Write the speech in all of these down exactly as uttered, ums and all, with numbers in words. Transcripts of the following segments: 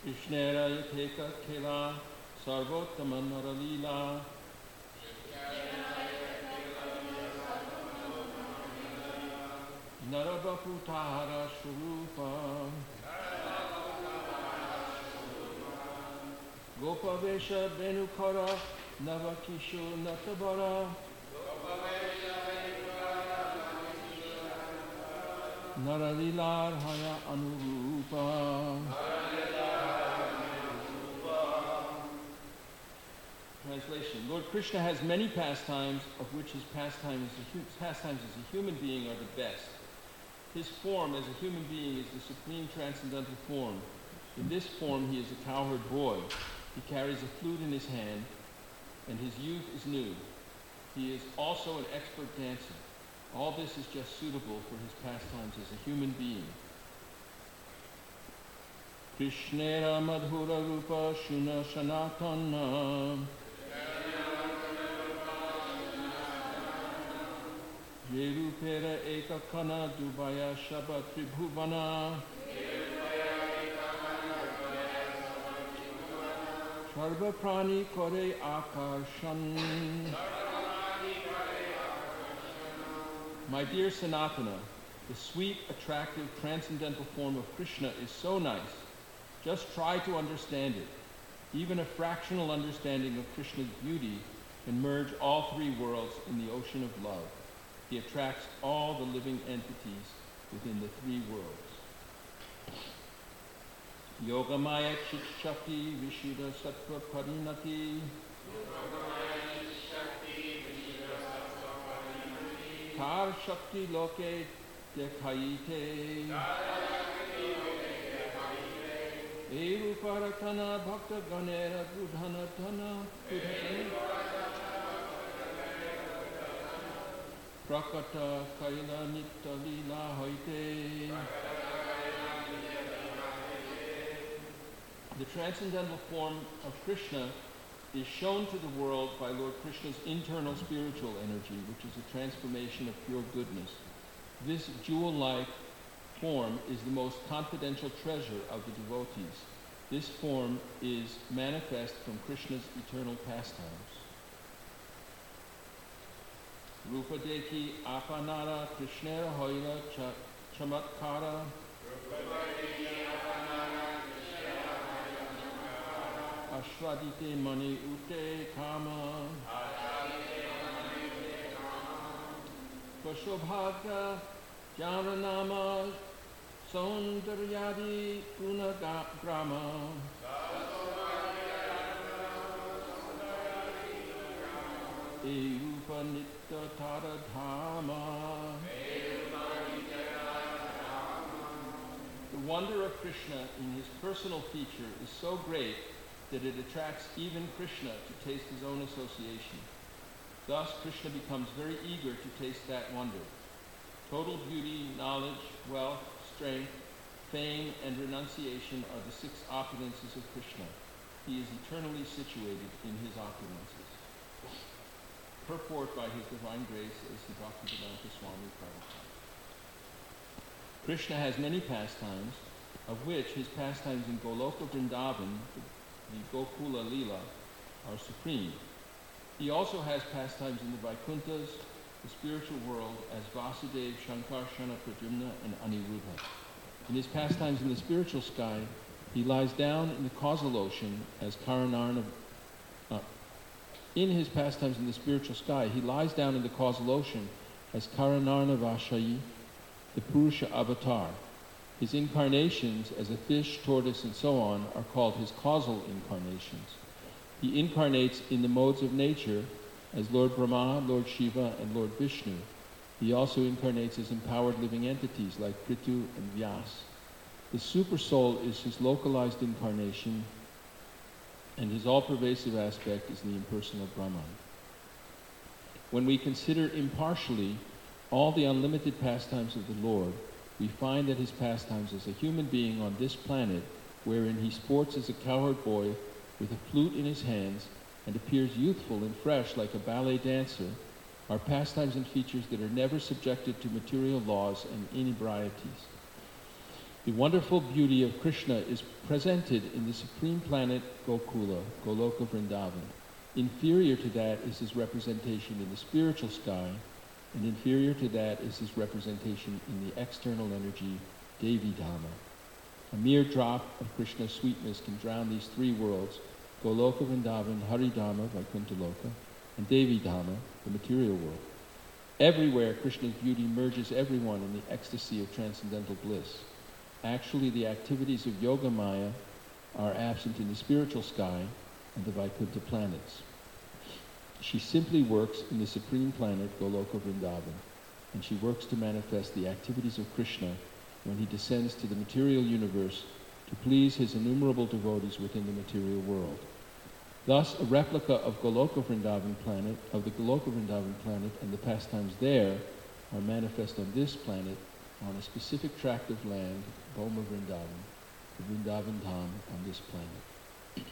Krishnera yateka kela sarvottama naralila Narabaputara Swarupa Gopavesha Venukara Navakisho Natabara Naralilar Haya Anurupa. Translation. Lord Krishna has many pastimes, of which his pastimes as a, pastimes as a human being are the best. His form as a human being is the supreme transcendental form. In this form he is a cowherd boy. He carries a flute in his hand, and his youth is new. He is also an expert dancer. All this is just suitable for his pastimes as a human being. Krishnera madhura rupa shuna sanatana Yerupera ekakana dubaya shaba tribhuvana Sarva prani kore akarshan. My dear Sanatana, the sweet, attractive, transcendental form of Krishna is so nice. Just try to understand it. Even a fractional understanding of Krishna's beauty can merge all three worlds in the ocean of love. He attracts all the living entities within the three worlds. Yogamaya Chit-Shakti Vishuddha Sattva Parinati Tar Shakti Loke Dekhaite Eruparatana Bhakta Ganera Budhana Tana Prakata Kaila Nitta Lila Haite. The transcendental form of Krishna is shown to the world by Lord Krishna's internal spiritual energy, which is a transformation of pure goodness. This jewel-like form is the most confidential treasure of the devotees. This form is manifest from Krishna's eternal pastimes. Rupa Deki Apanara Krishnera Hoila Chamatkara Ashradite Mani Ute Kama Vashobhaga Jananama Saundaryadi Gunagrama Erupa Nitta Tara Dharma. The wonder of Krishna in his personal feature is so great that it attracts even Krishna to taste his own association. Thus, Krishna becomes very eager to taste that wonder. Total beauty, knowledge, wealth, strength, fame, and renunciation are the six opulences of Krishna. He is eternally situated in his opulences. Purport by His Divine Grace as the Bhaktivedanta Swami Prabhupada. Krishna has many pastimes, of which his pastimes in Goloka Vrindavan, the Gokula Lila, are supreme. He also has pastimes in the Vaikunthas, the spiritual world, as Vasudeva, Shankarshana, Pradyumna, and Aniruddha. In his pastimes in the spiritual sky, he lies down in the causal ocean as Karanarna. Uh, in his pastimes in the spiritual sky, he lies down in the causal ocean as Karanarna Vashayi, the Purusha avatar. His incarnations as a fish, tortoise, and so on are called his causal incarnations. He incarnates in the modes of nature as Lord Brahma, Lord Shiva, and Lord Vishnu. He also incarnates as empowered living entities like Prithu and Vyas. The Supersoul is his localized incarnation, and his all-pervasive aspect is the impersonal Brahman. When we consider impartially all the unlimited pastimes of the Lord, we find that his pastimes as a human being on this planet, wherein he sports as a cowherd boy with a flute in his hands and appears youthful and fresh like a ballet dancer, are pastimes and features that are never subjected to material laws and inebrieties. The wonderful beauty of Krishna is presented in the supreme planet Gokula, Goloka Vrindavan. Inferior to that is his representation in the spiritual sky, and inferior to that is his representation in the external energy, Devi Dhamma. A mere drop of Krishna's sweetness can drown these three worlds, Goloka Vrindavan, Haridhamma, Vaikuntha Loka, and Devi Dhamma, the material world. Everywhere Krishna's beauty merges everyone in the ecstasy of transcendental bliss. Actually, the activities of Yoga Maya are absent in the spiritual sky and the Vaikuntha planets. She simply works in the supreme planet, Goloka Vrindavan, and she works to manifest the activities of Krishna when he descends to the material universe to please his innumerable devotees within the material world. Thus, a replica of Goloka Vrindavan planet, of the Goloka Vrindavan planet and the pastimes there are manifest on this planet on a specific tract of land, Bhoma Vrindavan, the Vrindavan Dham on this planet.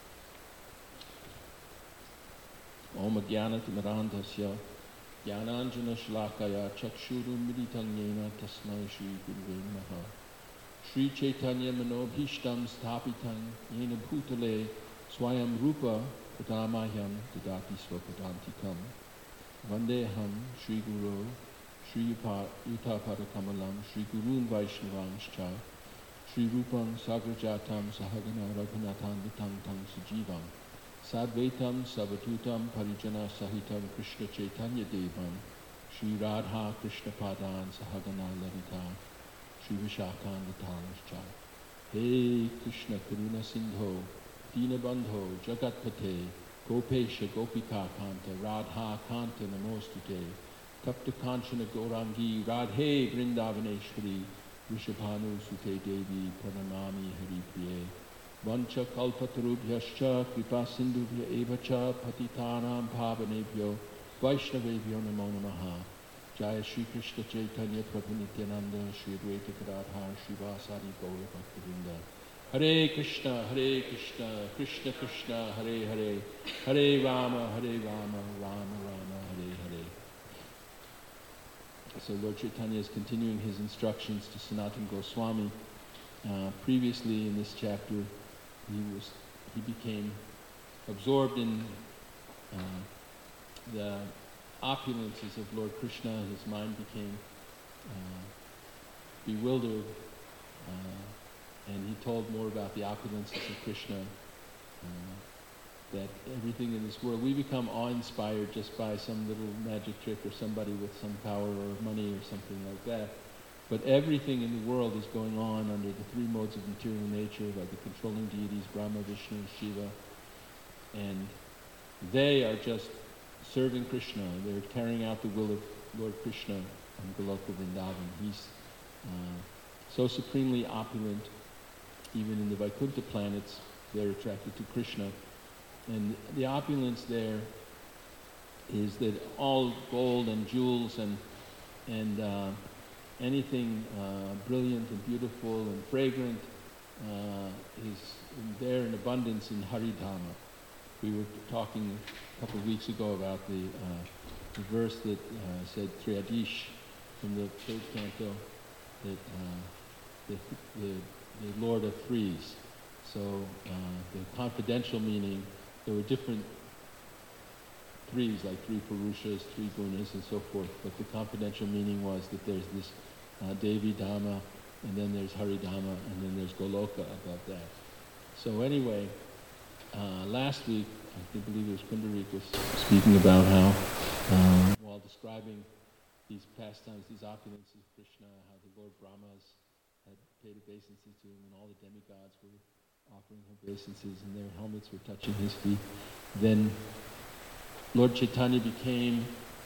Om Jnana Timirandhasya Jnananjana Shlakaya Chakshuru Miditanyena Tasmai Shri Guruve Namaha Shri Chaitanya Manobhishtam Sthapitam Yena Bhutale Swayam Rupa Padamahyam Dadati Swapadantikam Vandeham Shri Guru Shri Yuta Kamalam Shri Gurun Vaishnavanscha Shri Rupam Sagrajatam Sahagana Raghunathan Vitang Tang Sujivam Sadvaitam Savatutam Parijana Sahitam Krishna Chaitanya Devam Shri Radha Krishna Padan Sahagana Lalita Shri Vishakhan Vitanascha. Hey Krishna Karuna Sindho Dina Bandho Jagatpate Gopesha Gopika Kanta Radha Kanta Namostute Tapta Kanchana Gaurangi Radhe Vrindavaneshwari Rishabhanu Sute Devi Pranamami Hari Priye Vancha Kalpatarubhyascha Kripa Sindhubhya Evacha Patitanam Pavanebhyo Vaishnavebhyo Namo Namaha Jaya Shri Krishna Chaitanya Prabhu Nityananda Shri Advaita Gadadhar Srivasadi Gaura Bhaktivinoda. Hare Krishna, Hare Krishna, Krishna Krishna, Hare Hare, Hare Rama, Hare Rama, Rama Rama, Hare Hare. So Lord Chaitanya is continuing his instructions to Sanatana Goswami. Uh, previously in this chapter, he was he became absorbed in uh, the opulences of Lord Krishna. His mind became uh, bewildered. Uh, And he told more about the opulences of Krishna, uh, that everything in this world, we become awe-inspired just by some little magic trick or somebody with some power or money or something like that. But everything in the world is going on under the three modes of material nature, like the controlling deities, Brahma, Vishnu, Shiva. And they are just serving Krishna. They're carrying out the will of Lord Krishna on Goloka Vrindavan. He's uh, so supremely opulent. Even in the Vaikuntha planets, they're attracted to Krishna. And the opulence there is that all gold and jewels and and uh, anything uh, brilliant and beautiful and fragrant uh, is there in abundance in Haridhamma. We were talking a couple of weeks ago about the, uh, the verse that uh, said Triadish from the third canto, that uh, the, the the Lord of Threes. So uh, the confidential meaning, there were different threes, like three Purushas, three Gunas, and so forth. But the confidential meaning was that there's this uh, Devi Dhamma, and then there's Haridhamma, and then there's Goloka above that. So anyway, uh, last week, I believe it was Pundarik was speaking about how, uh, while describing these pastimes, these opulences of Krishna, how the Lord Brahmas had paid obeisances to him, and all the demigods were offering obeisances, and their helmets were touching his feet. Then Lord Chaitanya became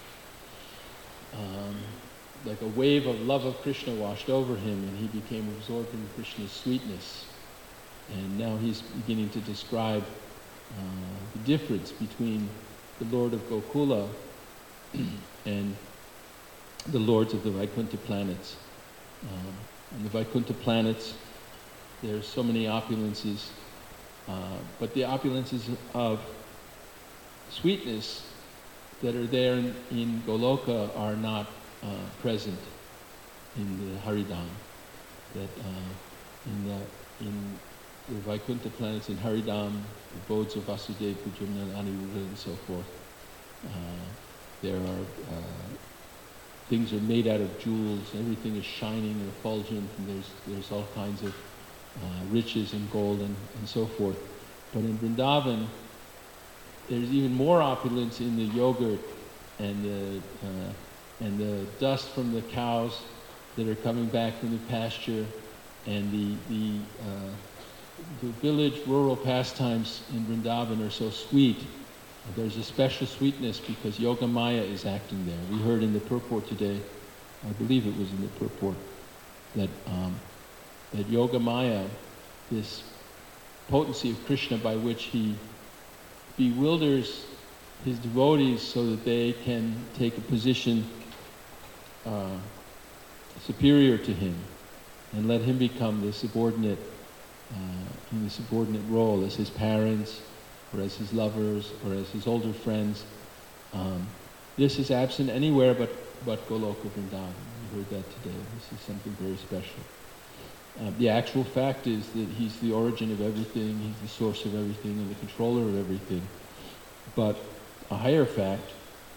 um, like a wave of love of Krishna washed over him, and he became absorbed in Krishna's sweetness. And now he's beginning to describe uh, the difference between the Lord of Gokula and the lords of the Vaikuntha planets. Um, On the Vaikuntha planets, there's so many opulences, uh, but the opulences of sweetness that are there in, in Goloka are not uh, present in the Haridham. that uh, in the in the Vaikuntha planets, in Haridam, the abodes of Vasudeva, Pujamna, Aniruddha, and so forth, uh, there are uh, things are made out of jewels. Everything is shining and effulgent, and there's there's all kinds of uh, riches and gold and, and so forth. But in Vrindavan, there's even more opulence in the yogurt and the uh, and the dust from the cows that are coming back from the pasture, and the the uh, the village rural pastimes in Vrindavan are so sweet. There's a special sweetness because Yoga Maya is acting there. We heard in the purport today, I believe it was in the purport, that um, that Yoga Maya, this potency of Krishna by which he bewilders his devotees so that they can take a position uh, superior to him and let him become the subordinate, uh, in the subordinate role as his parents, or as his lovers, or as his older friends. Um, this is absent anywhere but, but Goloka Vrindavan. We heard that today. This is something very special. Uh, the actual fact is that he's the origin of everything, he's the source of everything, and the controller of everything. But a higher fact,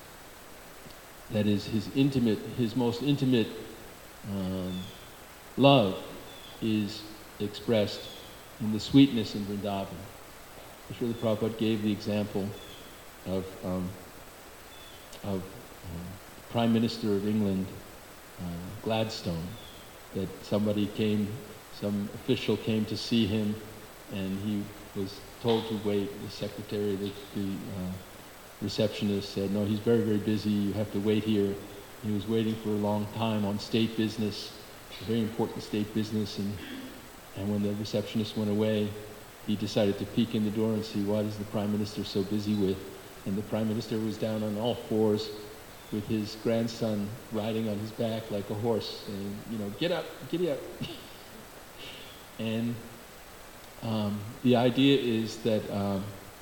that is his intimate, his most intimate um, love, is expressed in the sweetness in Vrindavan. Srila Prabhupada gave the example of um, of um, Prime Minister of England, uh, Gladstone, that somebody came, some official came to see him, and he was told to wait. The secretary, the, the uh, receptionist said, "No, he's very, very busy. You have to wait here." He was waiting for a long time on state business, a very important state business, and and when the receptionist went away, he decided to peek in the door and see what is the Prime Minister so busy with. And the Prime Minister was down on all fours with his grandson riding on his back like a horse, saying, you know, "Get up, get up." And um, the idea is that um,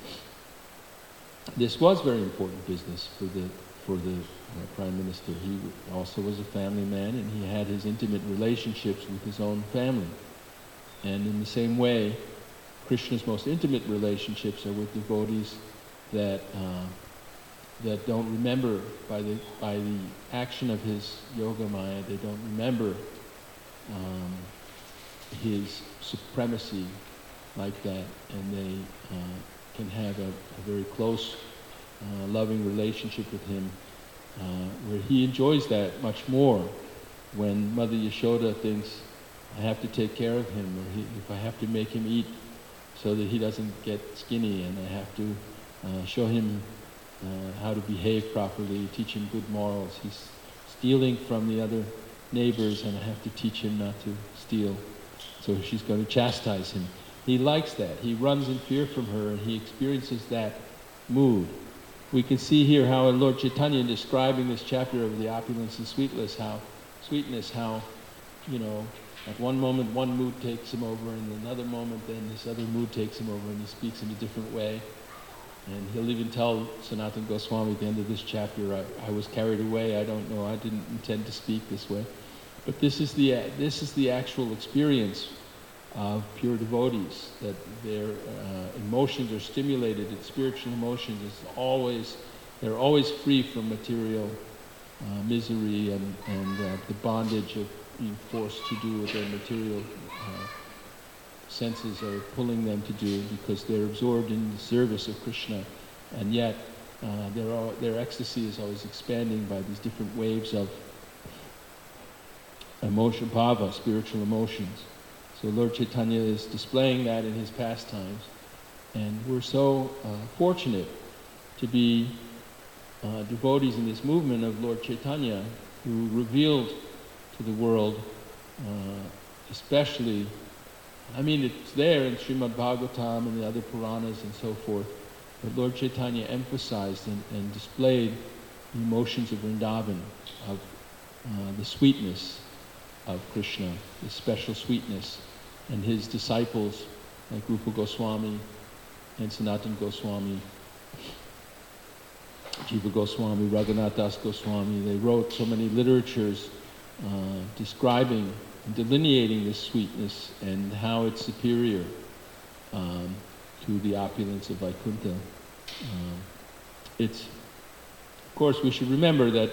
this was very important business for the for the uh, Prime Minister. He also was a family man, and he had his intimate relationships with his own family. And in the same way, Krishna's most intimate relationships are with devotees that uh, that don't remember by the by the action of his yoga maya. They don't remember um, his supremacy like that, and they uh, can have a, a very close, uh, loving relationship with him, uh, where he enjoys that much more. When Mother Yashoda thinks, "I have to take care of him, or he, if I have to make him eat so that he doesn't get skinny, and I have to uh, show him uh, how to behave properly, teach him good morals. He's stealing from the other neighbors, and I have to teach him not to steal. So she's going to chastise him." He likes that. He runs in fear from her, and he experiences that mood. We can see here how Lord Chaitanya, describing this chapter of the opulence and sweetness, how sweetness, how, you know, at one moment one mood takes him over, and another moment then this other mood takes him over, and he speaks in a different way. And he'll even tell Sanatana Goswami at the end of this chapter, I, I was carried away, I don't know, I didn't intend to speak this way. But this is the, this is the actual experience of pure devotees, that their uh, emotions are stimulated, and spiritual emotions is always, they're always free from material uh, misery and, and uh, the bondage of being forced to do what their material uh, senses are pulling them to do, because they're absorbed in the service of Krishna, and yet uh, their, all, their ecstasy is always expanding by these different waves of emotion, bhava, spiritual emotions. So Lord Chaitanya is displaying that in his pastimes, and we're so uh, fortunate to be uh, devotees in this movement of Lord Chaitanya, who revealed to the world, uh, especially, I mean, it's there in Srimad Bhagavatam and the other Puranas and so forth, but Lord Chaitanya emphasized and, and displayed the emotions of Vrindavan, of uh, the sweetness of Krishna, the special sweetness, and his disciples like Rupa Goswami and Sanatana Goswami, Jiva Goswami, Raghunath Das Goswami. They wrote so many literatures uh, describing delineating this sweetness and how it's superior um, to the opulence of Vaikuntha. Um, it's, of course, we should remember that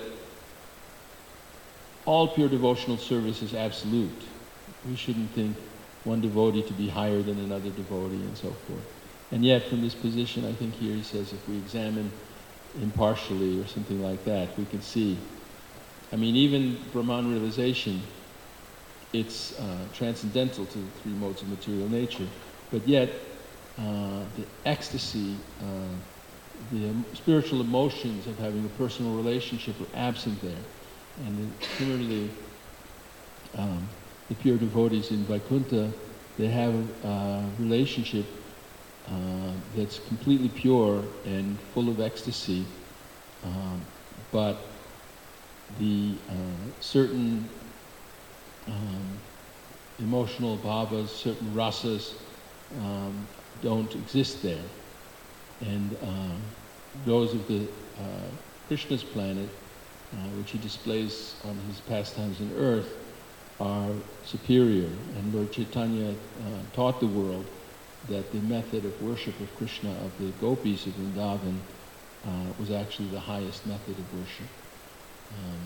all pure devotional service is absolute. We shouldn't think one devotee to be higher than another devotee and so forth. And yet, from this position, I think here he says, if we examine impartially or something like that, we can see, I mean, even Brahman realization, it's uh, transcendental to the three modes of material nature, but yet uh, the ecstasy, uh, the um, spiritual emotions of having a personal relationship are absent there. And then, similarly, um, the pure devotees in Vaikuntha, they have a relationship uh, that's completely pure and full of ecstasy, um, but the uh, certain um, emotional bhavas, certain rasas um, don't exist there. And um, those of the uh, Krishna's planet, uh, which he displays on his pastimes on earth, are superior. And Lord Chaitanya uh, taught the world that the method of worship of Krishna, of the gopis of Vrindavan, uh, was actually the highest method of worship. Um,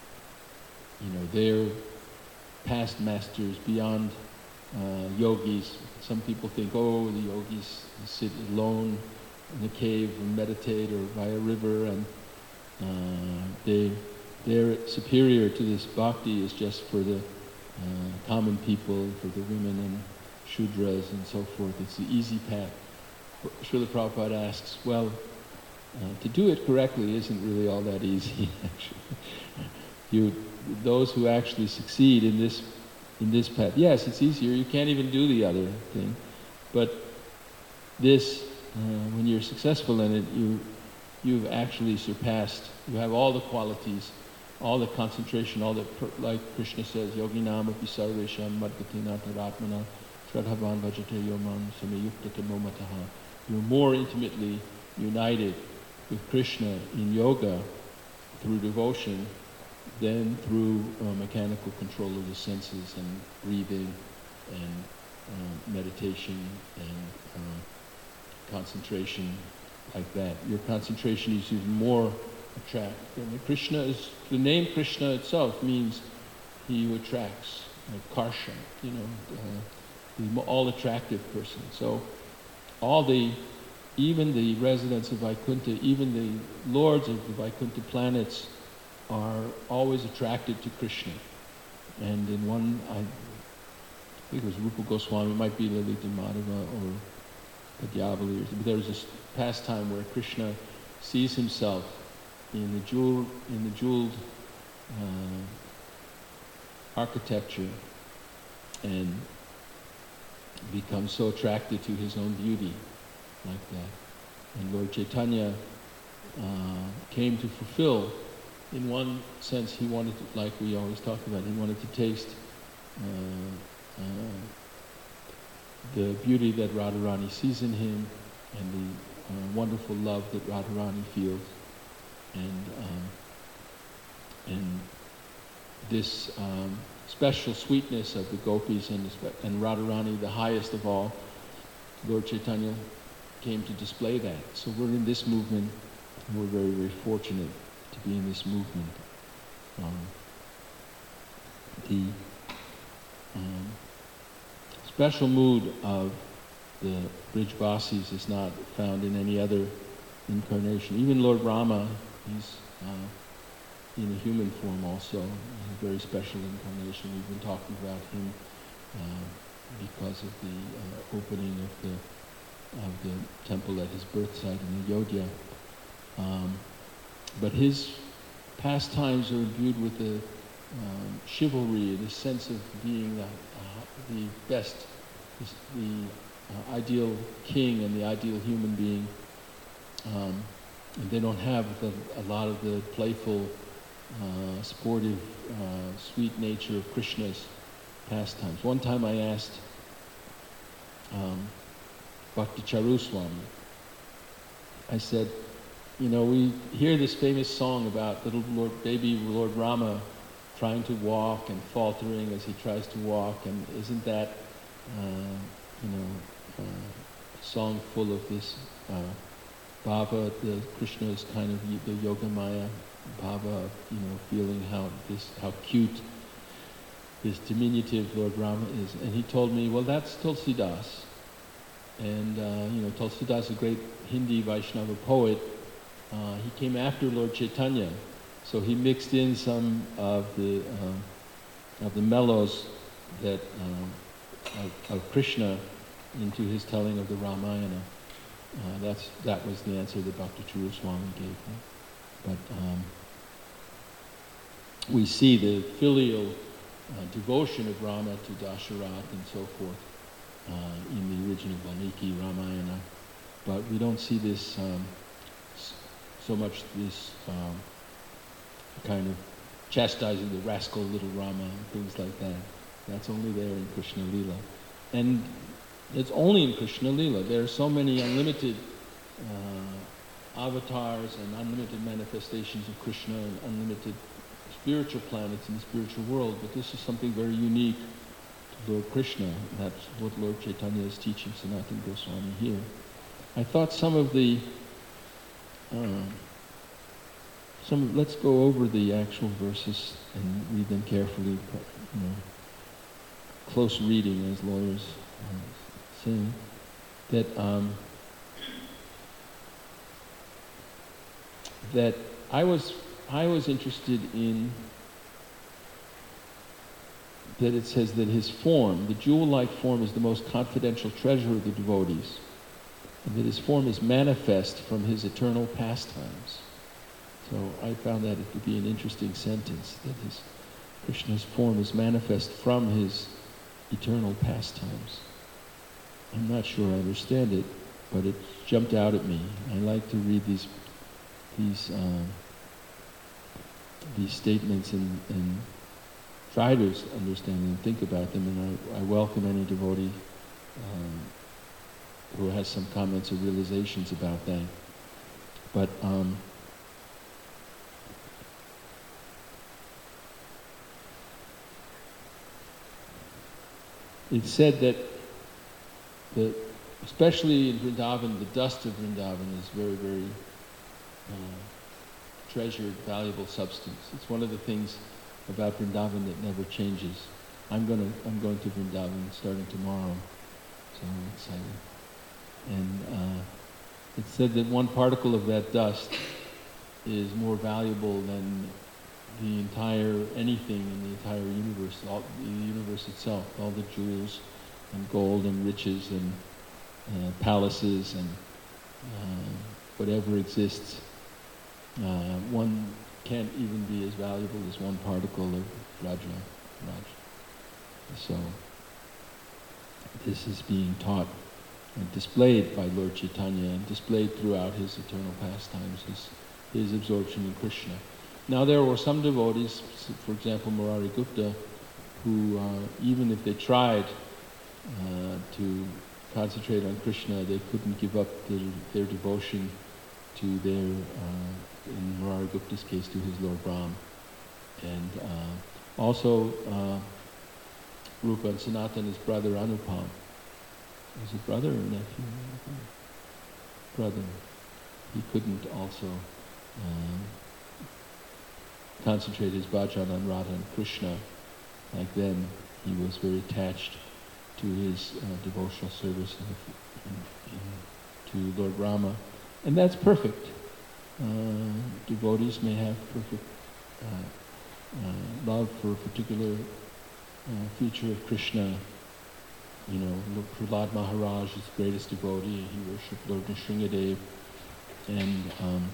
you know, they're past masters beyond uh, yogis. Some people think, oh, the yogis sit alone in a cave and meditate, or by a river, and uh, they, they're superior to this bhakti is just for the uh, common people, for the women and Shudras and so forth. It's the easy path. Srila Prabhupada asks, well, uh, to do it correctly isn't really all that easy, actually. You, those who actually succeed in this, in this path, yes, it's easier. You can't even do the other thing. But this, uh, when you're successful in it, you, you've actually surpassed, you have all the qualities, all the concentration, all the, like Krishna says, yoginam api sarvesham madgatina taratmana shradhavan vajate yoman samyukta tamomataha. You're more intimately united with Krishna in yoga through devotion than through uh, mechanical control of the senses and breathing and uh, meditation and uh, concentration like that. Your concentration is even more attract. And Krishna is, the name Krishna itself means he who attracts, like Karsha, you know, uh, the all-attractive person. So all the, even the residents of Vaikuntha, even the lords of the Vaikuntha planets are always attracted to Krishna. And in one, I think it was Rupa Goswami, it might be Lalita Madhava or Padyavali, but there was this pastime where Krishna sees himself in the jewel, in the jeweled uh, architecture, and becomes so attracted to his own beauty, like that. And Lord Chaitanya uh, came to fulfill, in one sense, he wanted to, like we always talk about, he wanted to taste uh, uh, the beauty that Radharani sees in him, and the uh, wonderful love that Radharani feels. And um, and this um, special sweetness of the gopis and, the, and Radharani, the highest of all, Lord Chaitanya came to display that. So we're in this movement, and we're very, very fortunate to be in this movement. Um, the um, special mood of the Brijvasis is not found in any other incarnation. Even Lord Rama, he's uh, in a human form also, a very special incarnation. We've been talking about him uh, because of the uh, opening of the of the temple at his birth site in Ayodhya. Um, but his pastimes are imbued with the um, chivalry, the sense of being the, uh, the best, the, the uh, ideal king and the ideal human being. Um, and they don't have the, a lot of the playful, uh, sportive, uh, sweet nature of Krishna's pastimes. One time I asked um, Bhakti Charuswami, I said, you know, we hear this famous song about little Lord, baby Lord Rama trying to walk and faltering as he tries to walk, and isn't that, uh, you know, uh, a song full of this uh, bhava? The Krishna is kind of the Yogamaya bhava, you know, feeling how this how cute this diminutive Lord Rama is. And he told me, well, that's Tulsidas. And, uh, you know, Tulsidas, a great Hindi Vaishnava poet, uh, he came after Lord Chaitanya. So he mixed in some of the uh, of the mellows that um, of, of Krishna into his telling of the Ramayana. Uh, that's that was the answer that Bhakti Churu Swami gave me. But um, we see the filial uh, devotion of Rama to Dasharat and so forth uh, in the original Valmiki Ramayana, but we don't see this um, so much this um, kind of chastising the rascal little Rama and things like that. That's only there in Krishna Lila. And it's only in Krishna Lila. There are so many unlimited uh, avatars and unlimited manifestations of Krishna and unlimited spiritual planets in the spiritual world, but this is something very unique to Lord Krishna. That's what Lord Chaitanya is teaching Sanatana Goswami here. I thought some of the uh, Some, let's go over the actual verses and read them carefully, you know, close reading, as lawyers uh, say. That um, that I was I was interested in that it says that his form, the jewel-like form, is the most confidential treasure of the devotees, and that his form is manifest from his eternal pastimes. So I found that to be an interesting sentence, that his Krishna's form is manifest from his eternal pastimes. I'm not sure I understand it, but it jumped out at me. I like to read these these uh, these statements and, and try to understand them and think about them, and I, I welcome any devotee um, who has some comments or realizations about that. But um, it's said that, the, especially in Vrindavan, the dust of Vrindavan is very, very uh, treasured, valuable substance. It's one of the things about Vrindavan that never changes. I'm going to I'm going to Vrindavan starting tomorrow, so I'm excited. And uh, it's said that one particle of that dust is more valuable than the entire, anything in the entire universe, all, the universe itself, all the jewels and gold and riches and uh, palaces and uh, whatever exists. Uh, one can't even be as valuable as one particle of Raja. Raja. So this is being taught and displayed by Lord Chaitanya and displayed throughout his eternal pastimes, his, his absorption in Krishna. Now there were some devotees, for example Murari Gupta, who uh, even if they tried uh, to concentrate on Krishna, they couldn't give up their, their devotion to their, uh, in Murari Gupta's case, to his Lord Ram. And uh, also uh, Rupa and Sanatana's brother Anupam. Was it brother or nephew? Brother. He couldn't also uh, concentrate his bhajan on Radha and Krishna. Like them, he was very attached to his uh, devotional service in, in, to Lord Rama. And that's perfect. Uh, devotees may have perfect uh, uh, love for a particular uh, feature of Krishna. You know, Prahlad Maharaj is the greatest devotee. He worshipped Lord Nrsingadev. And um,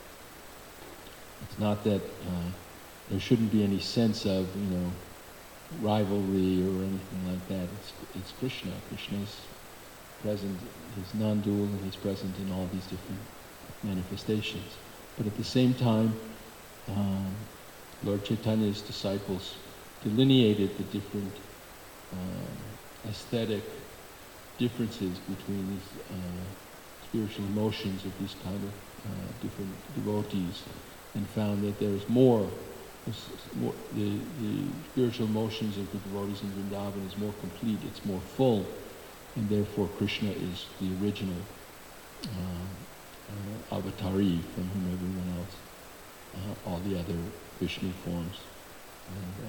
it's not that uh, there shouldn't be any sense of, you know, rivalry or anything like that. It's, it's Krishna. Krishna is present, he's non-dual, and he's present in all these different manifestations. But at the same time, um, Lord Chaitanya's disciples delineated the different um, aesthetic differences between these uh, spiritual emotions of these kind of uh, different devotees, and found that there's more the, the spiritual motions of the devotees in Vrindavan is more complete, it's more full, and therefore Krishna is the original uh, uh, avatari from whom everyone else, uh, all the other Vishnu forms and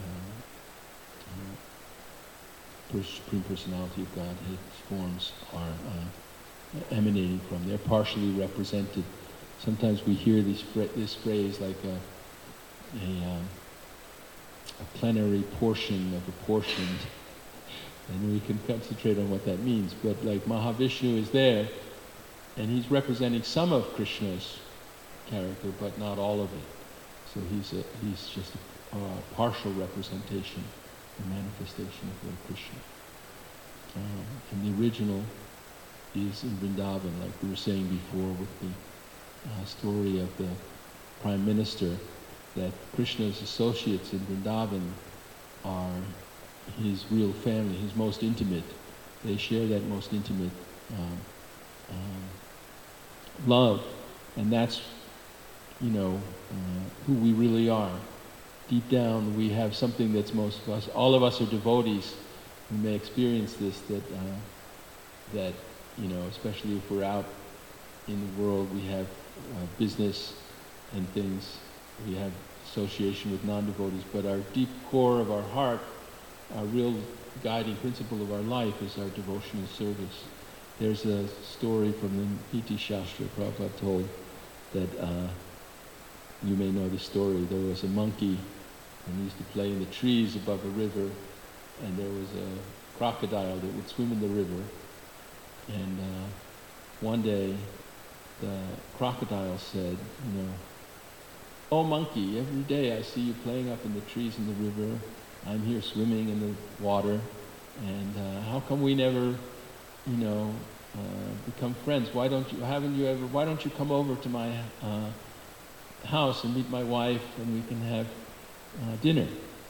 uh, uh, Supreme Personality of Godhead's forms are uh, emanating from. They're partially represented. Sometimes we hear this, this phrase like a A, um, a plenary portion of a portion, and we can concentrate on what that means. But like Mahavishnu is there, and he's representing some of Krishna's character, but not all of it. So he's a, he's just a, a partial representation, a manifestation of Lord Krishna. Um, and the original is in Vrindavan, like we were saying before with the uh, story of the Prime Minister, that Krishna's associates in Vrindavan are his real family, his most intimate. They share that most intimate um, um, love, and that's, you know, uh, who we really are. Deep down, we have something that's most of us. All of us are devotees. We may experience this, that uh, that you know, especially if we're out in the world, we have uh, business and things. We have association with non-devotees, but our deep core of our heart, our real guiding principle of our life is our devotional service. There's a story from the Niti Shastra Prabhupada told that uh, you may know the story. There was a monkey, and he used to play in the trees above a river, and there was a crocodile that would swim in the river. And uh, one day, the crocodile said, you know, "Oh monkey, every day I see you playing up in the trees in the river. I'm here swimming in the water, and uh, how come we never, you know, uh, become friends? Why don't you? Haven't you ever? Why don't you come over to my uh, house and meet my wife, and we can have uh, dinner?"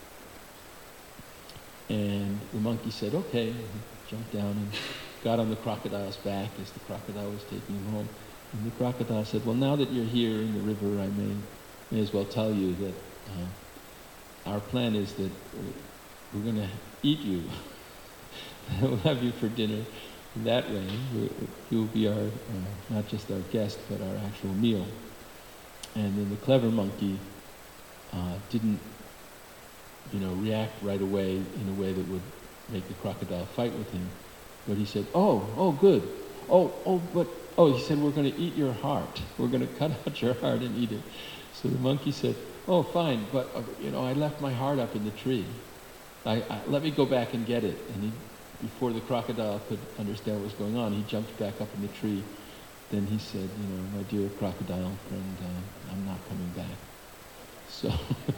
And the monkey said, "Okay." And he jumped down and got on the crocodile's back as the crocodile was taking him home. And the crocodile said, "Well, now that you're here in the river, I may may as well tell you that uh, our plan is that we're going to eat you. We'll have you for dinner. That way, you'll be our, uh, not just our guest, but our actual meal." And then the clever monkey uh, didn't, you know, react right away in a way that would make the crocodile fight with him. But he said, "Oh, oh, good. Oh, oh, but, oh," he said, "we're going to eat your heart. We're going to cut out your heart and eat it." So the monkey said, "Oh, fine, but, uh, you know, I left my heart up in the tree. I, I, let me go back and get it." And he, before the crocodile could understand what was going on, he jumped back up in the tree. Then he said, "You know, my dear crocodile friend, uh, I'm not coming back." So,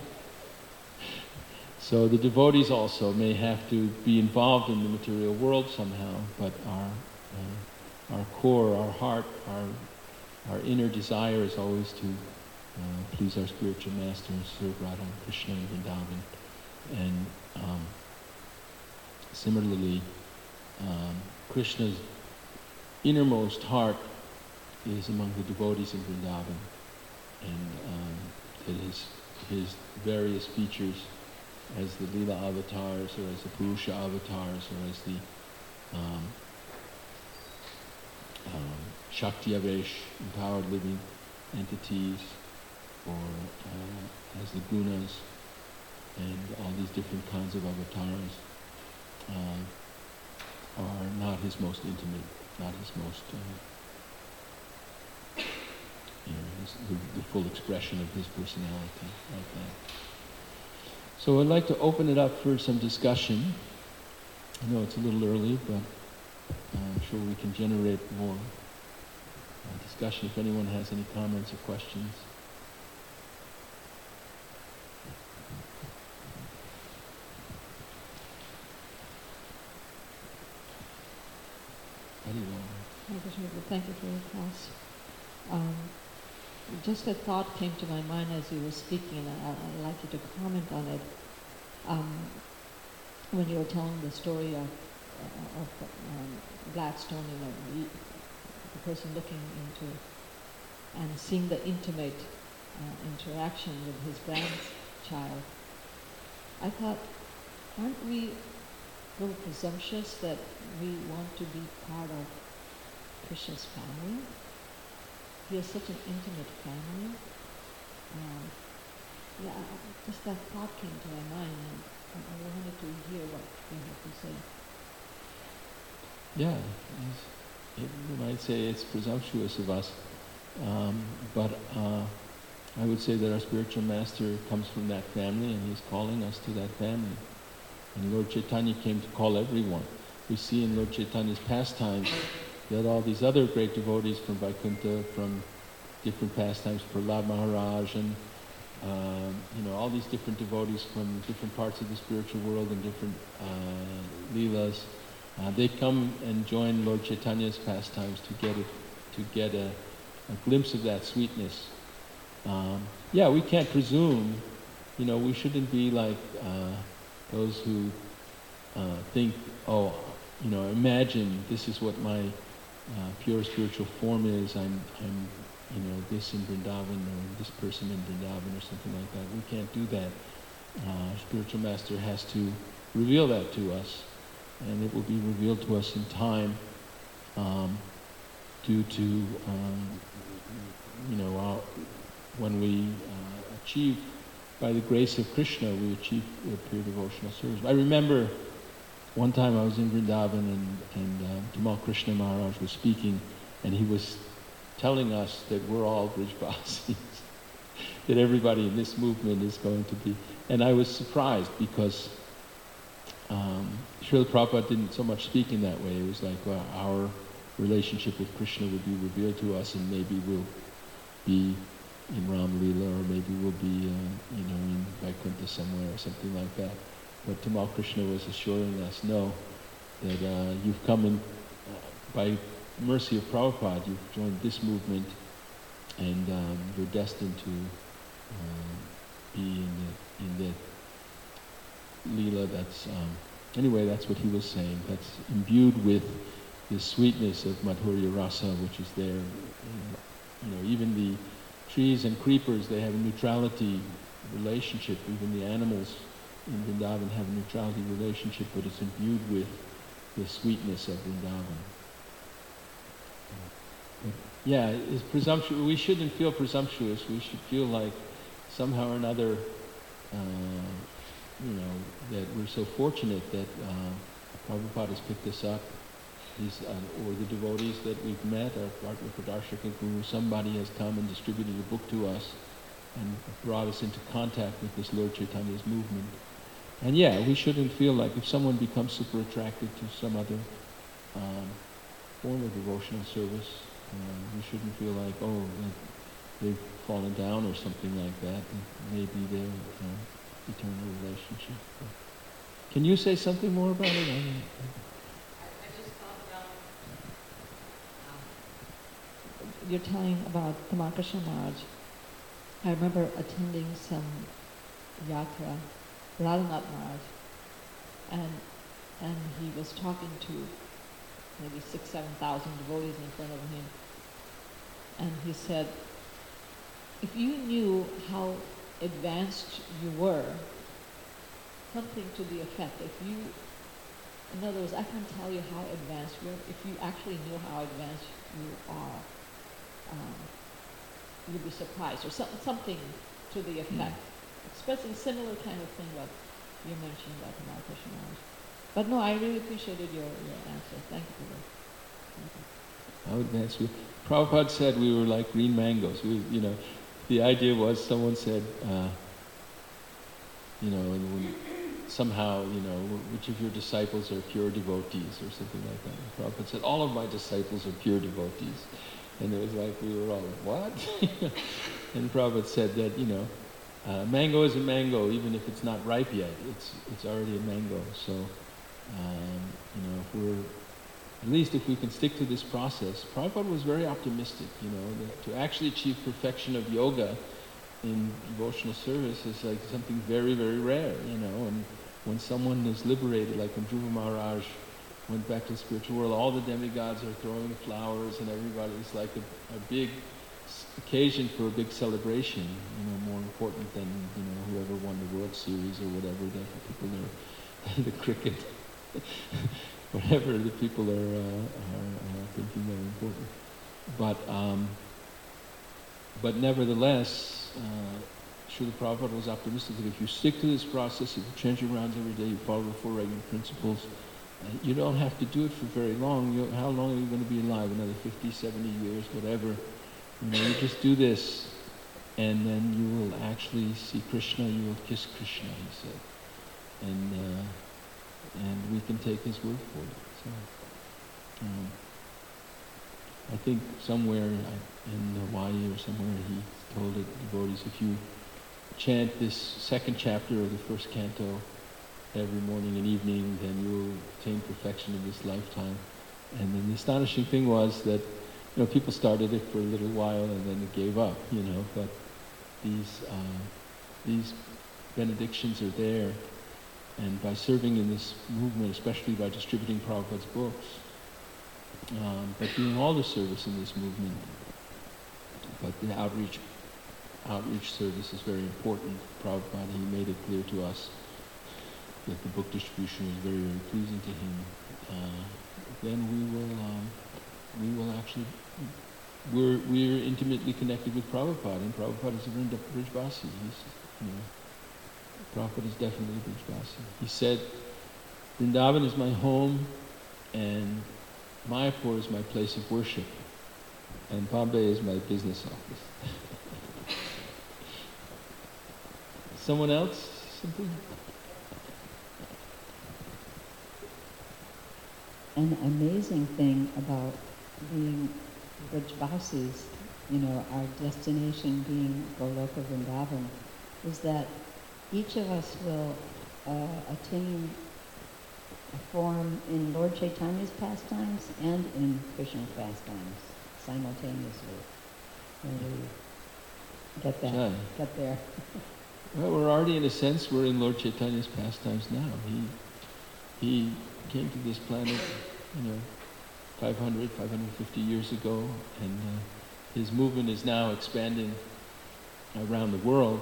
so the devotees also may have to be involved in the material world somehow, but our uh, our core, our heart, our our inner desire is always to uh, please our spiritual master and serve Radha and Krishna and Vrindavan. And um, similarly, um, Krishna's innermost heart is among the devotees in Vrindavan, and um, that his his various features as the Leela avatars, or as the Purusha avatars, or as the um, um, Shakti Avesh, empowered living entities, or uh, as the gunas, and all these different kinds of avatars um, are not his most intimate, not his most, uh, you know, his, the, the full expression of his personality, like that. So I'd like to open it up for some discussion. I know it's a little early, but I'm sure we can generate more uh, discussion if anyone has any comments or questions. Thank you for your class. Um, just a thought came to my mind as you were speaking, and I, I'd like you to comment on it. Um, when you were telling the story of, uh, of um, Gladstone, you know, the, the person looking into and seeing the intimate uh, interaction with his grand, child. I thought, aren't we a little presumptuous that we want to be part of Krishna's family? He has such an intimate family. Um, yeah, I- just that thought came to my mind, and I I wanted to hear what you have to say. Yeah, it's- it, you might say it's presumptuous of us, um, but uh, I would say that our spiritual master comes from that family and he's calling us to that family. And Lord Chaitanya came to call everyone. We see in Lord Chaitanya's pastimes that all these other great devotees from Vaikuntha, from different pastimes, Prahlad Maharaj, and um, you know, all these different devotees from different parts of the spiritual world and different uh, leelas, uh, they come and join Lord Chaitanya's pastimes to get it, to get a, a glimpse of that sweetness. Um, yeah, we can't presume. You know, we shouldn't be like uh, those who uh, think, oh, you know, imagine this is what my uh, pure spiritual form is. I'm, I'm, you know, this in Vrindavan or this person in Vrindavan or something like that. We can't do that. Uh, spiritual master has to reveal that to us, and it will be revealed to us in time, um, due to, um, you know, our, when we uh, achieve, by the grace of Krishna, we achieve uh, pure devotional service. I remember one time I was in Vrindavan and, and uh, Tamal Krishna Maharaj was speaking, and he was telling us that we're all Brijvasis, that everybody in this movement is going to be. And I was surprised because um, Srila Prabhupada didn't so much speak in that way. It was like, well, our relationship with Krishna would be revealed to us, and maybe we'll be in Ram Leela, or maybe we'll be, uh, you know, in Vaikuntha somewhere or something like that. But Tamal Krishna was assuring us, no, that uh, you've come in, uh, by mercy of Prabhupada, you've joined this movement, and um, you're destined to uh, be in the, in the Leela that's, um, anyway, that's what he was saying. That's imbued with the sweetness of Madhurya Rasa, which is there. You know, even the trees and creepers, they have a neutrality relationship. Even the animals in Vrindavan have a neutrality relationship, but it's imbued with the sweetness of Vrindavan. But yeah, it's presumptuous. We shouldn't feel presumptuous. We should feel like somehow or another, uh, you know, that we're so fortunate that uh, Prabhupada has picked us up. These, uh, or the devotees that we've met, our Pradarshaka Guru, somebody has come and distributed a book to us and brought us into contact with this Lord Chaitanya's movement. And yeah, we shouldn't feel like if someone becomes super attracted to some other um, form of devotional service, uh, we shouldn't feel like, oh, that they've fallen down or something like that, and maybe their uh, eternal relationship. But can you say something more about it? I mean, You're telling about Tamal Krishna Maharaj. I remember attending some yatra, Radhanath Maharaj, and and he was talking to maybe six, seven thousand devotees in front of him, and he said, if you knew how advanced you were, something to the effect, if you, in other words, I can't tell you how advanced you are, if you actually knew how advanced you are, Um, you'd be surprised, or some, something to the effect. Mm. Expressing similar kind of thing what you mentioned about Tamal Krishna Maharaj. But no, I really appreciated your, your answer. Thank you for that. Thank you. How advanced we? Prabhupada said we were like green mangoes. We, you know, the idea was someone said, uh, you know, when somehow, you know, which of your disciples are pure devotees or something like that. And Prabhupada said, all of my disciples are pure devotees. And it was like, we were all, what? And Prabhupada said that, you know, uh, mango is a mango, even if it's not ripe yet. It's it's already a mango. So, um, you know, if we're, at least if we can stick to this process. Prabhupada was very optimistic, you know, that to actually achieve perfection of yoga in devotional service is like something very, very rare, you know. And when someone is liberated, like when Dhruva Maharaj went back to the spiritual world, all the demigods are throwing flowers and everybody's like a, a big occasion for a big celebration, you know, more important than, you know, whoever won the World Series or whatever that the people are, the cricket, whatever the people are, uh, are uh, thinking are important. But, um, but nevertheless, uh, Srila Prabhupada was optimistic that if you stick to this process, if you change your rounds every day, you follow the four regular principles, uh, you don't have to do it for very long. You, how long are you going to be alive? Another fifty, seventy years, whatever. You know, you just do this, and then you will actually see Krishna, you will kiss Krishna, he said. And, uh, and we can take his word for it. So, um, I think somewhere in Hawaii or somewhere he told the devotees, if you chant this second chapter of the first canto every morning and evening, then you will attain perfection in this lifetime. And then the astonishing thing was that, you know, people started it for a little while and then it gave up, you know, but these, uh, these benedictions are there. And by serving in this movement, especially by distributing Prabhupada's books, um, but doing all the service in this movement, but the outreach outreach service is very important. Prabhupada, he made it clear to us that the book distribution was very, very pleasing to him. Uh, then we will, um, we will actually, we're we're intimately connected with Prabhupada, and Prabhupada is a Vrinda Brijvasi. He's, you know, Prabhupada is definitely a Brijvasi. He said, Vrindavan is my home, and Mayapur is my place of worship, and Bombay is my business office. Someone else? Something? An amazing thing about being Brajvasis, you know, our destination being Goloka Vrindavan, is that each of us will uh, attain a form in Lord Chaitanya's pastimes and in Krishna's pastimes simultaneously. When we get that, Sure. get there. Well, we're already, in a sense, we're in Lord Chaitanya's pastimes now. He he came to this planet, you know, five hundred, five hundred fifty years ago, and uh, his movement is now expanding around the world.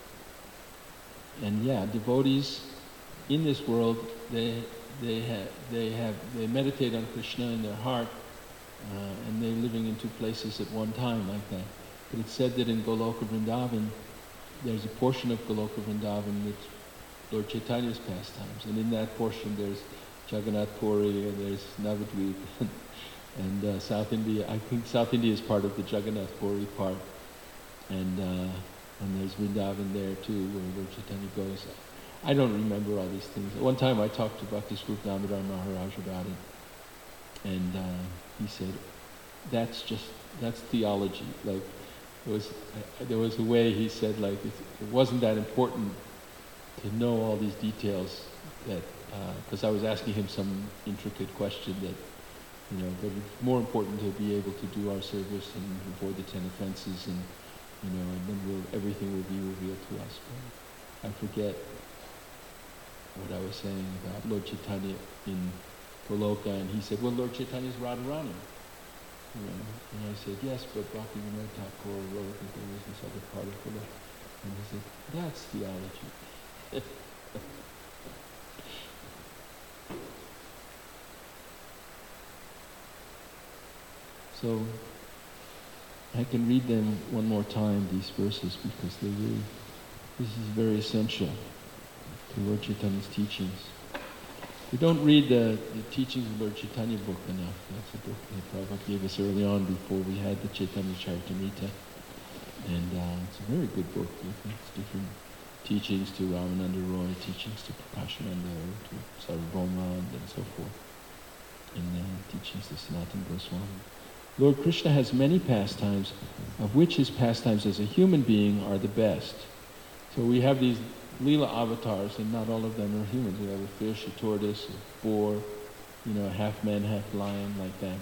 And yeah, devotees in this world, they they have they have they meditate on Krishna in their heart, uh, and they're living in two places at one time like that. But it's said that in Goloka Vrindavan, there's a portion of Goloka Vrindavan that's Lord Chaitanya's pastimes, and in that portion there's Jagannath Puri, and there's Navadvip, and uh, South India. I think South India is part of the Jagannath Puri part, and uh, and there's Vrindavan there too, where Lord Chaitanya goes. I don't remember all these things. One time I talked to Bhakti Swarup Damodar Maharaj about it, and uh, he said, "That's just that's theology." Like, It was, uh, there was a way he said, like, it, it wasn't that important to know all these details, that, because uh, I was asking him some intricate question that, you know, but it's more important to be able to do our service and avoid the ten offenses, and, you know, and then we'll, everything will be revealed to us. But I forget what I was saying about Lord Chaitanya in Goloka, and he said, well, Lord Chaitanya is Radharani. You know, and I said, yes, but Bhakti Vinod Thakur wrote that there was this other part of Goloka. And he said, that's theology. So, I can read them one more time, these verses, because they really, this is very essential to Lord Chaitanya's teachings. We don't read the, the teachings of Lord Chaitanya book enough. That's a book that Prabhupada gave us early on before we had the Chaitanya Charitamrita. And uh, it's a very good book. It's different teachings to Ramananda Roy, teachings to Prakashananda, to Sarvabhauma, and so forth. And uh, teachings to Sanatana Goswami. Lord Krishna has many pastimes, of which his pastimes as a human being are the best. So we have these Leela avatars, and not all of them are humans. We have a fish, a tortoise, a boar, you know, a half man, half lion, like that.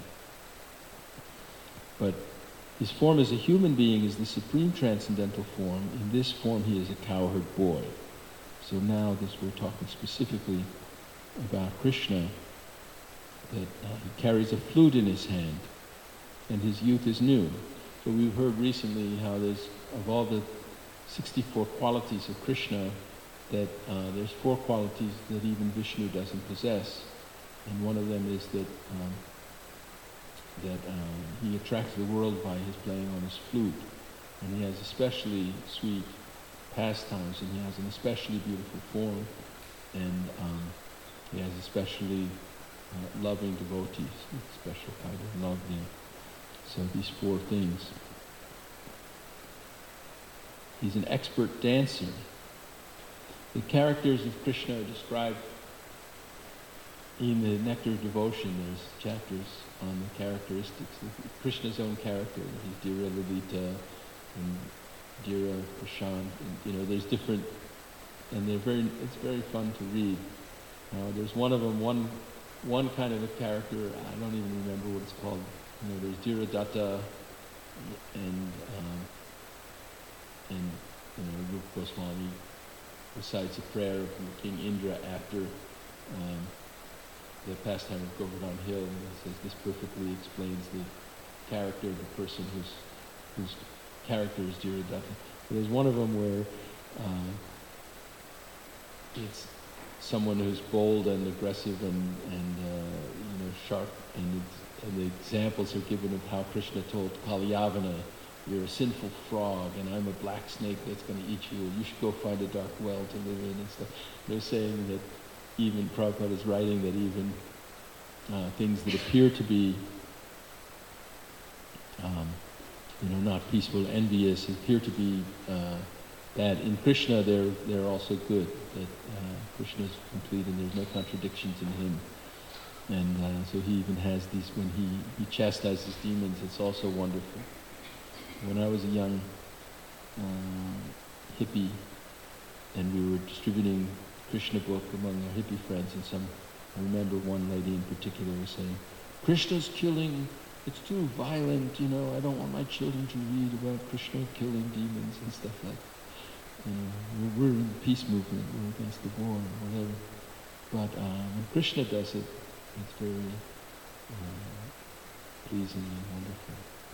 But his form as a human being is the supreme transcendental form. In this form, he is a cowherd boy. So now, this we're talking specifically about Krishna, that uh, he carries a flute in his hand, and his youth is new. So we've heard recently how there's, of all the sixty-four qualities of Krishna, that uh, there's four qualities that even Vishnu doesn't possess. And one of them is that um, that um, he attracts the world by his playing on his flute. And he has especially sweet pastimes, and he has an especially beautiful form, and um, he has especially uh, loving devotees, special kind of love there. So these four things. He's an expert dancer. The characters of Krishna are described in the Nectar of Devotion. There's chapters on the characteristics of Krishna's own character. He's Dhira Lalita and Dhira Prashant, and you know, there's different, and they're very, it's very fun to read. Uh, there's one of them, one, one kind of a character, I don't even remember what it's called. You know, there's Dhira Datta, and um, and you know, Rupa Goswami recites a prayer from King Indra after um, the pastime of Govardhan Hill, and it says this perfectly explains the character of the person whose whose character is Dhira Datta. There's one of them where uh, it's someone who's bold and aggressive and and uh, you know, sharp, and, it's, and the examples are given of how Krishna told Kalyavana, "You're a sinful frog, and I'm a black snake that's going to eat you. You should go find a dark well to live in," and stuff. They're saying that even Prabhupada is writing that even uh, things that appear to be, um, you know, not peaceful, envious, appear to be uh, bad. In Krishna, they're they're also good. That uh, Krishna is complete, and there's no contradictions in him. And uh, so he even has these, when he he chastises demons, it's also wonderful. When I was a young uh, hippie, and we were distributing Krishna book among our hippie friends, and some, I remember one lady in particular was saying, "Krishna's killing, it's too violent, you know, I don't want my children to read about Krishna killing demons," and stuff like that. You know, we're, we're in the peace movement, we're against the war, or whatever. But uh, when Krishna does it, it's very uh, pleasing and wonderful.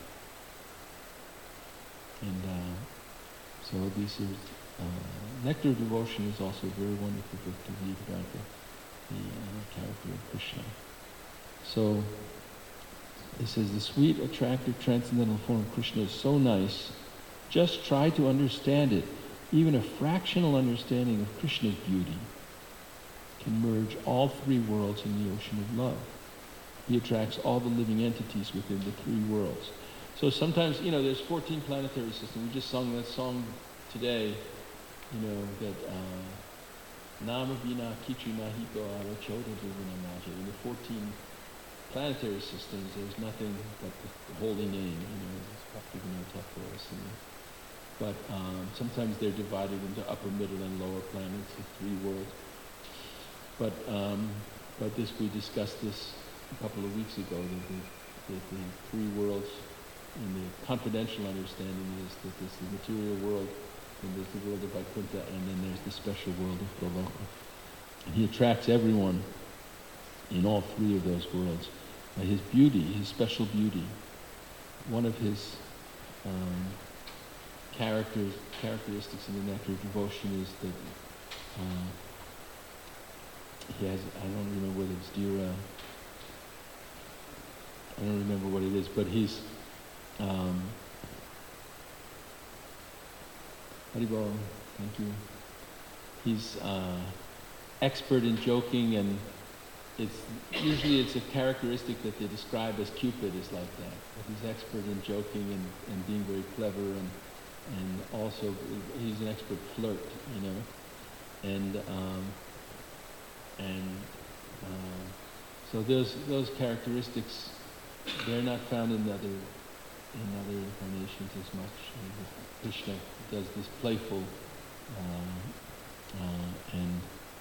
And uh, so this is, uh, Nectar of Devotion is also a very wonderful book to read about the, the uh, character of Krishna. So, it says, the sweet, attractive, transcendental form of Krishna is so nice, just try to understand it. Even a fractional understanding of Krishna's beauty can merge all three worlds in the ocean of love. He attracts all the living entities within the three worlds. So sometimes, you know, there's fourteen planetary systems. We just sung that song today, you know, that Nama Vina Kichu Nahiko Ara Choda Maja. In the fourteen planetary systems, there's nothing but the holy name, you know, it's Bhaktivinoda Thakur. But um, sometimes they're divided into upper, middle, and lower planets, the three worlds. But um, but this, we discussed this a couple of weeks ago, that the, that the three worlds, and the confidential understanding is that there's the material world, and there's the world of Vaikuntha, and then there's the special world of Goloka. And he attracts everyone in all three of those worlds by his beauty, his special beauty. One of his um, characters, characteristics in the Nectar of Devotion is that uh, he has, I don't remember whether it's Dhira, I don't remember what it is, but he's, um, Haribol, thank you. He's uh, expert in joking, and it's usually it's a characteristic that they describe as Cupid is like that. But he's expert in joking and, and being very clever, and and also he's an expert flirt, you know, and um, and uh, so those those characteristics, they're not found in other in other incarnations as much. Krishna does this playful uh, uh, and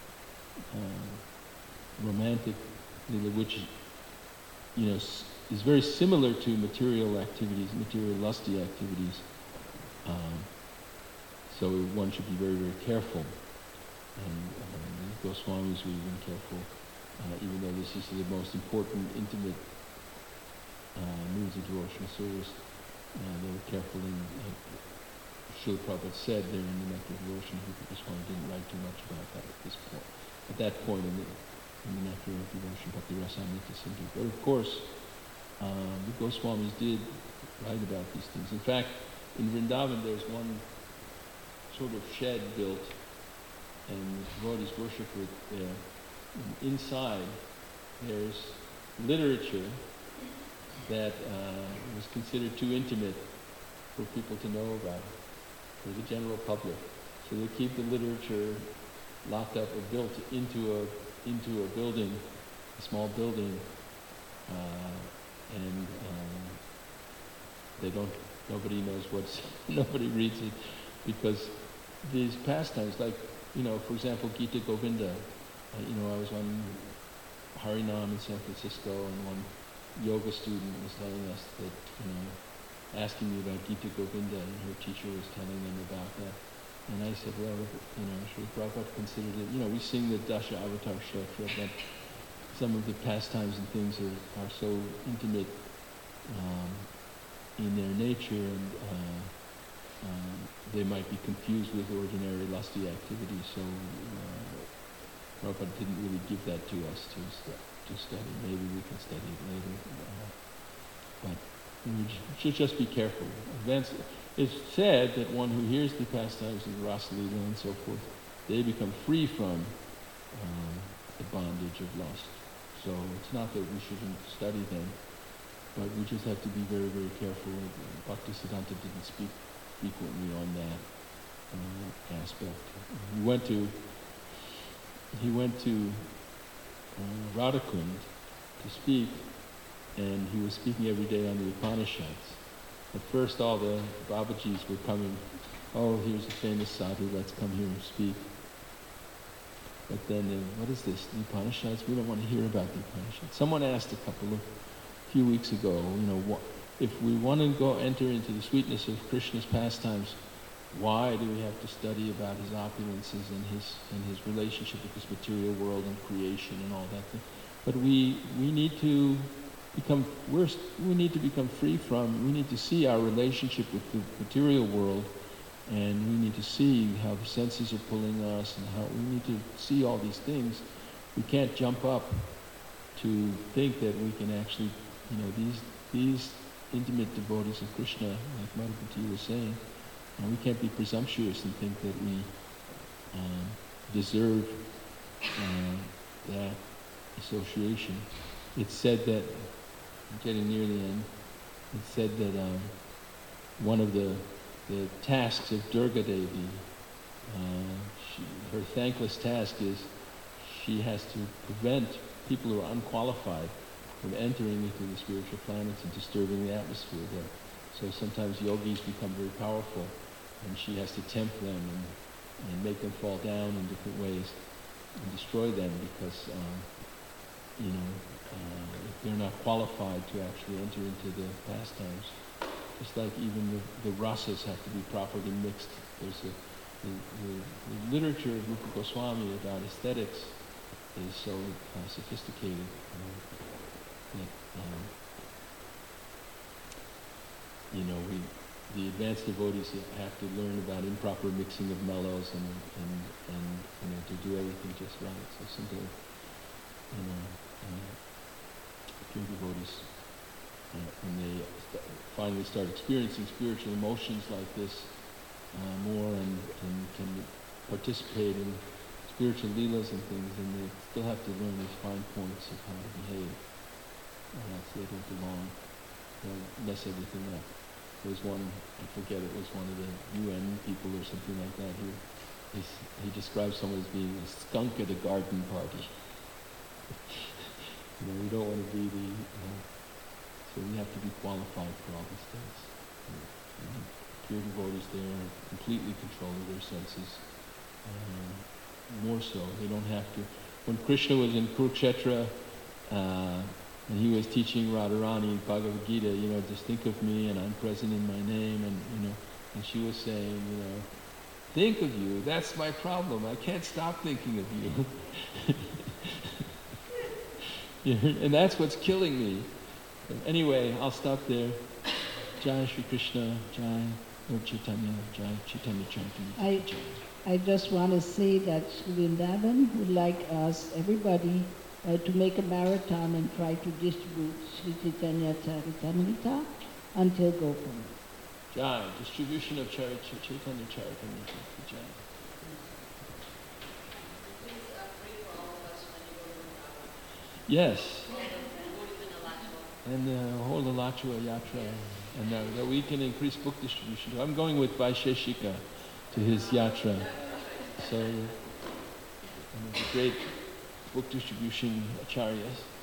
uh, romantic, which, you know, is very similar to material activities, material lusty activities. Um, so one should be very, very careful. And um, Goswamis were even careful, uh, even though this is the most important, intimate uh, means of devotional service. Uh, they were careful in, uh, Srila Prabhupada said there in the Nectar of Devotion, Rupa Goswami didn't write too much about that at this point. At that point in the, in the Nectar of Devotion, Bhakti Rasamrita Sindhu. But of course, uh, the Goswamis did write about these things. In fact, in Vrindavan there's one sort of shed built, and devotees worship with there. And inside there's literature that uh, was considered too intimate for people to know about, for the general public. So they keep the literature locked up or built into a into a building, a small building, uh, and uh, they don't. Nobody knows what's. Nobody reads it, because these pastimes, like you know, for example, Gita Govinda. Uh, you know, I was on Harinam in San Francisco, and one yoga student was telling us that, you know, asking me about Gita Govinda, and her teacher was telling them about that. And I said, well, you know, Srila Prabhupada considered it, you know, we sing the Dasha Avatar Stotra, but some of the pastimes and things are, are so intimate um, in their nature, and uh, uh, they might be confused with ordinary lusty activity, so uh, Prabhupada didn't really give that to us to, st- to study. Maybe we can study it later. Uh, but we should just be careful. Advance, it's said that one who hears the pastimes of Rasa Lila and so forth, they become free from um, the bondage of lust. So it's not that we shouldn't study them, but we just have to be very, very careful. Bhaktisiddhanta didn't speak frequently on that uh, aspect. He went to he went to uh, Radhakund to speak, and he was speaking every day on the Upanishads. At first, all the Babajis were coming, oh, here's a famous sadhu, let's come here and speak. But then, uh, what is this, the Upanishads? We don't want to hear about the Upanishads. Someone asked a couple of, few weeks ago, you know, wh- if we want to go enter into the sweetness of Krishna's pastimes, why do we have to study about his opulences and his and his relationship with this material world and creation and all that thing? But we we need to become we're, we need to become free from. We need to see our relationship with the material world, and we need to see how the senses are pulling us, and how we need to see all these things. We can't jump up to think that we can actually, you know, these these intimate devotees of Krishna, like Madhupati was saying. And we can't be presumptuous and think that we um, deserve uh, that association. It's said that, I'm getting near the end, it's said that um, one of the, the tasks of Durga Devi, uh, she, her thankless task is she has to prevent people who are unqualified from entering into the spiritual planets and disturbing the atmosphere there. So sometimes yogis become very powerful, and she has to tempt them and, and make them fall down in different ways and destroy them because, um, you know, uh, if they're not qualified to actually enter into the pastimes. Just like even the, the rasas have to be properly mixed. There's a, the, the, the literature of Rupa Goswami about aesthetics is so uh, sophisticated uh, that, um, you know, we the advanced devotees have to learn about improper mixing of mellows and, and, and you know, to do everything just right. So simply, you know, uh, pure devotees, uh, when they st- finally start experiencing spiritual emotions like this uh, more and, and can participate in spiritual leelas and things, and they still have to learn these fine points of how to behave. Uh, so they don't belong. They'll mess everything up. There was one, I forget, it was one of the U N people or something like that, who he, he described someone as being a skunk at a garden party. You know, we don't want to be the, you know, so we have to be qualified for all these things. You know, pure devotees, they are completely controlling their senses. Um, more so, they don't have to. When Krishna was in Kurukshetra, uh, and he was teaching Radharani Bhagavad Gita, you know, just think of me and I'm present in my name, and, you know, and she was saying, you know, think of you, that's my problem, I can't stop thinking of you. And that's what's killing me. But anyway, I'll stop there. Jai Shri Krishna, Jai Lord Chaitanya, Jai Chaitanya Charitamrita. I- Jai. I just want to say that Vrindavan would like us, everybody, uh, to make a marathon and try to distribute Sri Chaitanya Charitamrita until Gopam. Jai, distribution of Chari- Ch- Chaitanya Charitamrita. Jai. Yes. And uh, hold the Lachua Yatra, and uh, that we can increase book distribution. I'm going with Vaisheshika to his Yatra. So, one of the great book distribution acharyas.